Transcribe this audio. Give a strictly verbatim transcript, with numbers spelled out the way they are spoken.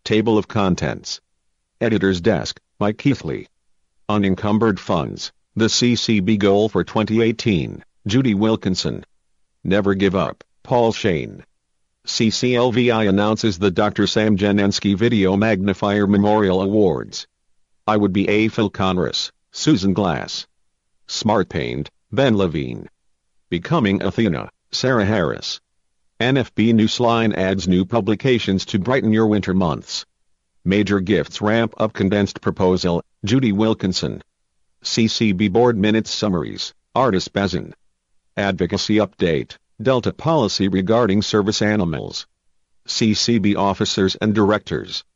Table of Contents. Editor's Desk, by Keithley. Unencumbered Funds, the C C B Goal for twenty eighteen, Judy Wilkinson. Never Give Up, Paul Shane. C C L V I announces the Doctor Sam Janensky Video Magnifier Memorial Awards. I Would Be a Phil Conrus, Susan Glass. SmartPaint, Ben Levine. Becoming Athena, Sarah Harris. N F B Newsline adds new publications to brighten your winter months. Major Gifts Ramp Up Condensed Proposal, Judy Wilkinson. C C B Board Minutes Summaries, Artis Bezin. Advocacy Update, Delta Policy Regarding Service Animals. C C B Officers and Directors.